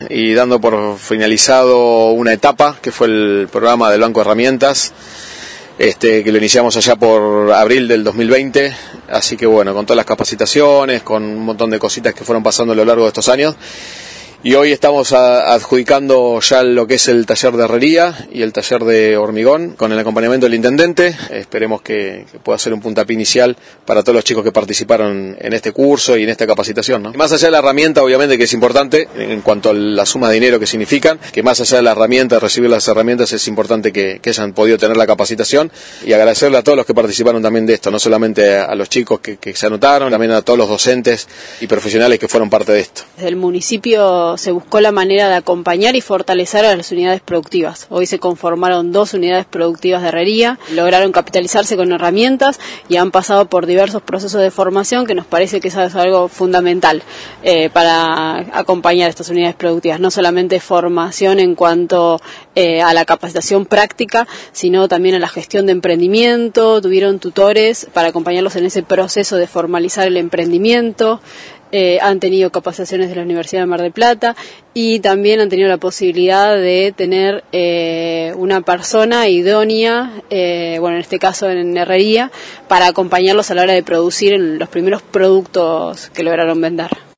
y dando por finalizado una etapa que fue el programa del Banco de Herramientas, que lo iniciamos allá por abril del 2020, así que bueno, con todas las capacitaciones, con un montón de cositas que fueron pasando a lo largo de estos años. Y hoy estamos adjudicando ya lo que es el taller de herrería y el taller de hormigón con el acompañamiento del intendente. Esperemos que pueda ser un puntapié inicial para todos los chicos que participaron en este curso y en esta capacitación, ¿no? Más allá de la herramienta, obviamente que es importante en cuanto a la suma de dinero que significan, que más allá de la herramienta, de recibir las herramientas, es importante que hayan podido tener la capacitación, y agradecerle a todos los que participaron también de esto, no solamente a los chicos que se anotaron, también a todos los docentes y profesionales que fueron parte de esto. Desde el municipio se buscó la manera de acompañar y fortalecer a las unidades productivas. Hoy se conformaron 2 unidades productivas de herrería, lograron capitalizarse con herramientas y han pasado por diversos procesos de formación que nos parece que eso es algo fundamental para acompañar a estas unidades productivas. No solamente formación en cuanto a la capacitación práctica, sino también a la gestión de emprendimiento. Tuvieron tutores para acompañarlos en ese proceso de formalizar el emprendimiento. Han tenido capacitaciones de la Universidad de Mar del Plata y también han tenido la posibilidad de tener una persona idónea, en este caso en herrería, para acompañarlos a la hora de producir los primeros productos que lograron vender.